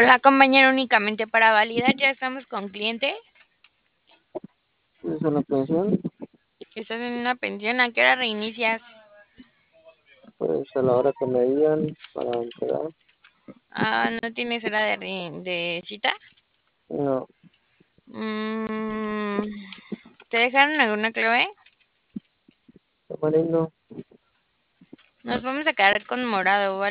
Hola, compañero, únicamente para validar, ya estamos con cliente. Es una pensión, Estás en una pensión, ¿a qué hora reinicias? pues a la hora que me digan para entregar. Ah, ¿no tienes hora de cita? No, Mm, ¿Te dejaron alguna clave? tamarindo, Nos vamos a quedar con morado, ¿vale?